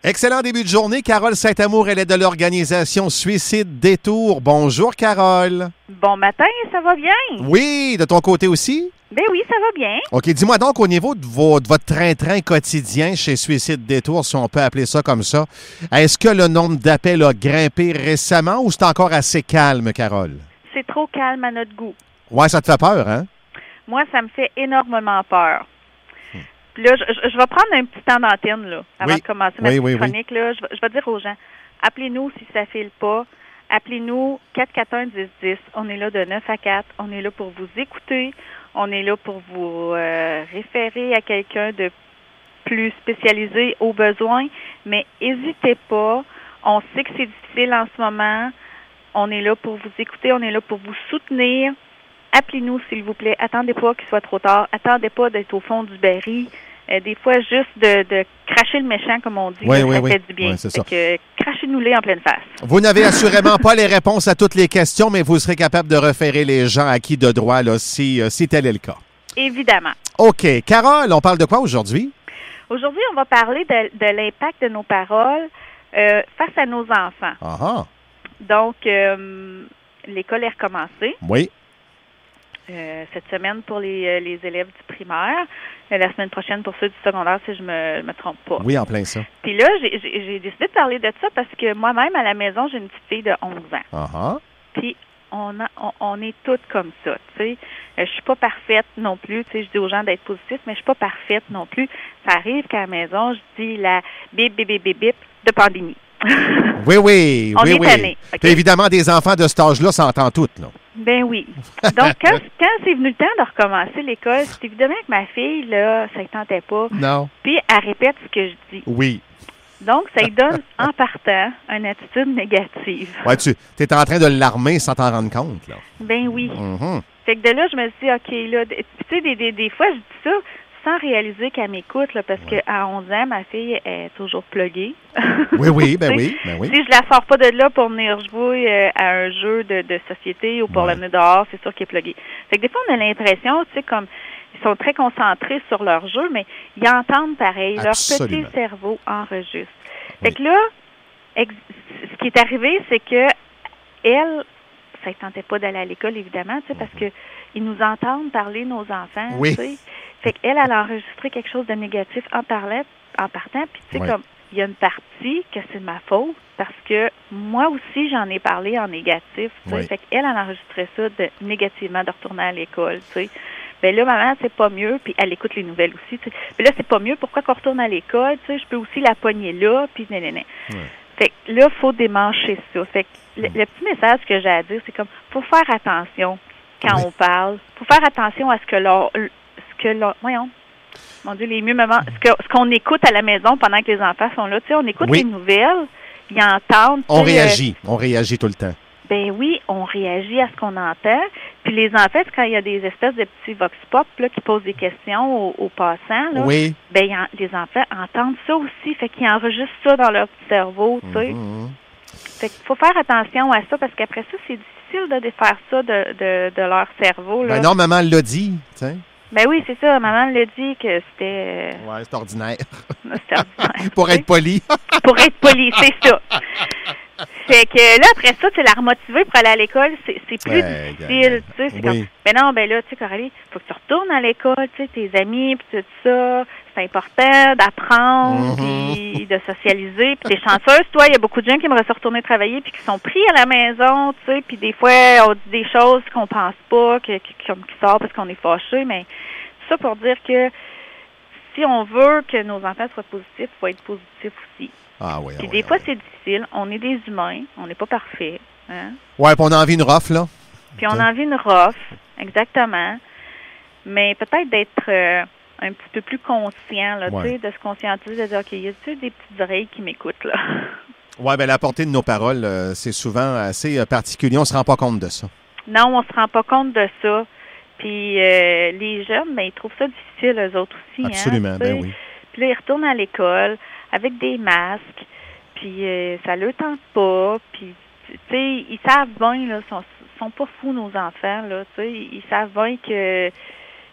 Excellent début de journée. Carole Saint-Amour, elle est de l'organisation Suicide Détour. Bonjour, Carole. Bon matin, ça va bien? Oui, de ton côté aussi? Ben oui, ça va bien. OK, dis-moi donc au niveau de votre train-train quotidien chez Suicide Détour, si on peut appeler ça comme ça, est-ce que le nombre d'appels a grimpé récemment ou c'est encore assez calme, Carole? C'est trop calme à notre goût. Ouais, ça te fait peur, hein? Moi, ça me fait énormément peur. Puis là, je vais prendre un petit temps d'antenne, là, avant de commencer ma petite chronique. Là, je vais dire aux gens, appelez-nous si ça ne file pas. Appelez-nous 441-1010. On est là de 9 à 4. On est là pour vous écouter. On est là pour vous référer à quelqu'un de plus spécialisé au besoin. Mais n'hésitez pas. On sait que c'est difficile en ce moment. On est là pour vous écouter. On est là pour vous soutenir. Appelez-nous, s'il vous plaît. Attendez pas qu'il soit trop tard. Attendez pas d'être au fond du baril. Des fois, juste de cracher le méchant, comme on dit, ça fait du bien. C'est ça. Crachez-nous-les en pleine face. Vous n'avez assurément pas les réponses à toutes les questions, mais vous serez capable de référer les gens à qui de droit, là, si tel est le cas. Évidemment. OK. Carole, on parle de quoi aujourd'hui? Aujourd'hui, on va parler de l'impact de nos paroles face à nos enfants. Ah. Donc, l'école est recommencée. Oui. Cette semaine pour les élèves du primaire, la semaine prochaine pour ceux du secondaire, si je me trompe pas. Oui, en plein ça. Puis là, j'ai décidé de parler de ça parce que moi-même, à la maison, j'ai une petite fille de 11 ans. Ah. Puis on est toutes comme ça, tu sais. Je suis pas parfaite non plus, tu sais, je dis aux gens d'être positifs, mais je suis pas parfaite non plus. Ça arrive qu'à la maison, je dis la bip, bip, bip, bip, bip de pandémie. Oui. On est tannés, okay? Puis évidemment, des enfants de cet âge-là s'entendent toutes, là. Ben oui. Donc, quand c'est venu le temps de recommencer l'école, c'est évidemment que ma fille, là, ça ne tentait pas. Non. Puis, elle répète ce que je dis. Oui. Donc, ça lui donne, en partant, une attitude négative. Ouais, tu es en train de l'armer sans t'en rendre compte, là. Ben oui. Mm-hmm. Fait que de là, je me suis dit, OK, là, tu sais, des fois, je dis ça sans réaliser qu'elle m'écoute, là, parce qu'à 11 ans, ma fille est toujours pluguée. Oui, ben oui. Si je la sors pas de là pour venir jouer à un jeu de société ou pour l'amener dehors, c'est sûr qu'elle est pluguée. Fait que des fois, on a l'impression, tu sais, comme ils sont très concentrés sur leur jeu, mais ils entendent pareil. Absolument. Leur petit cerveau enregistre. Fait que là, ce qui est arrivé, c'est que elle, ça ne tentait pas d'aller à l'école, évidemment, tu sais, parce que ils nous entendent parler, nos enfants, tu sais. Fait qu'elle, elle a enregistré quelque chose de négatif en partant, puis tu sais, comme, il y a une partie que c'est de ma faute, parce que moi aussi, j'en ai parlé en négatif, tu sais. Fait qu'elle, elle a enregistré ça négativement, de retourner à l'école, tu sais. Ben là, maman, c'est pas mieux, puis elle écoute les nouvelles aussi, tu sais. Mais là, c'est pas mieux, pourquoi qu'on retourne à l'école, tu sais, je peux aussi la pogner là, puis nénéné. Fait que là, il faut démancher ça. Fait que le petit message que j'ai à dire, c'est comme, faut faire attention quand on parle. Faut faire attention à voyons, mon Dieu, les mieux moments, ce qu'on écoute à la maison pendant que les enfants sont là. Tu sais, on écoute les nouvelles, ils entendent. On réagit tout le temps. Ben oui, on réagit à ce qu'on entend. Puis les enfants, quand il y a des espèces de petits vox pop là, qui posent des questions aux passants, là, ben les enfants entendent ça aussi, fait qu'ils enregistrent ça dans leur petit cerveau, tu sais. Fait qu'il faut faire attention à ça parce qu'après ça, c'est difficile de défaire ça de leur cerveau. Là. Ben non, maman l'a dit, tu sais. Ben oui, c'est ça. Maman l'a dit que c'était... c'est ordinaire. C'était ordinaire. Pour être poli. Pour être poli, c'est ça. Fait que là, après ça, tu la remotiver pour aller à l'école, c'est plus difficile, tu sais. C'est comme, ben non, ben là, tu sais, Coralie, faut que tu retournes à l'école, tu sais, tes amis, puis tout ça. C'est important d'apprendre, puis de socialiser. Puis t'es chanceuse, toi, il y a beaucoup de gens qui aimeraient se retourner travailler, puis qui sont pris à la maison, tu sais. Puis des fois, on dit des choses qu'on pense pas, qui sortent parce qu'on est fâchés. Mais tout ça pour dire que si on veut que nos enfants soient positifs, il faut être positif aussi. Puis des fois, c'est difficile. On est des humains. On n'est pas parfaits. Hein? Ouais, puis on a envie d'une rough, là. Puis on a envie d'une rough, exactement. Mais peut-être d'être un petit peu plus conscient, là, tu sais, de se conscientiser, de dire, OK, y a-t-il des petites oreilles qui m'écoutent, là? Oui, bien, la portée de nos paroles, c'est souvent assez particulier. On ne se rend pas compte de ça. Non, on se rend pas compte de ça. Puis les jeunes, ben, ils trouvent ça difficile, eux autres aussi. Absolument, hein, ben oui. Puis là, ils retournent à l'école avec des masques, puis ça leur tente pas, puis, tu sais, ils savent bien, là, sont pas fous, nos enfants, là, tu sais, ils savent bien que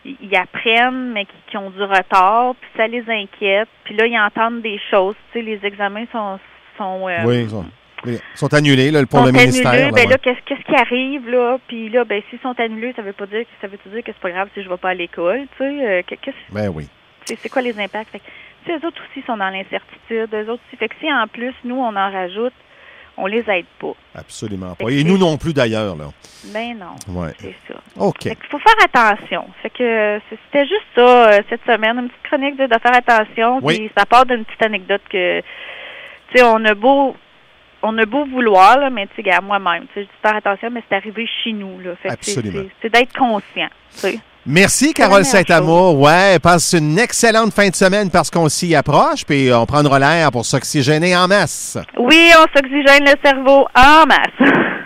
ils apprennent, mais qui ont du retard, puis ça les inquiète. Puis là, ils entendent des choses. Tu sais, les examens sont oui, ils sont annulés là, pour le ministère. Annulés, là, là, qu'est-ce qui arrive, là? Puis là, s'ils sont annulés, ça veut dire que c'est pas grave si je vais pas à l'école, tu sais. Ben oui. C'est quoi les impacts? Fait que, eux autres aussi sont dans l'incertitude. Eux autres aussi. Fait que si en plus, nous, on en rajoute, on les aide pas. Absolument pas. Et nous non plus, d'ailleurs, là. Ben non. Ouais. C'est ça. OK. Fait qu'il faut faire attention. Fait que c'était juste ça, cette semaine, une petite chronique de faire attention. Oui. Puis ça part d'une petite anecdote que, tu sais, on a beau vouloir, là, mais tu sais, moi-même, tu sais, je dis faire attention, mais c'est arrivé chez nous, là. Fait que absolument. c'est d'être conscient, tu sais. Merci, Carole Saint-Amour. Ouais, passe une excellente fin de semaine parce qu'on s'y approche, puis on prendra l'air pour s'oxygéner en masse. Oui, on s'oxygène le cerveau en masse.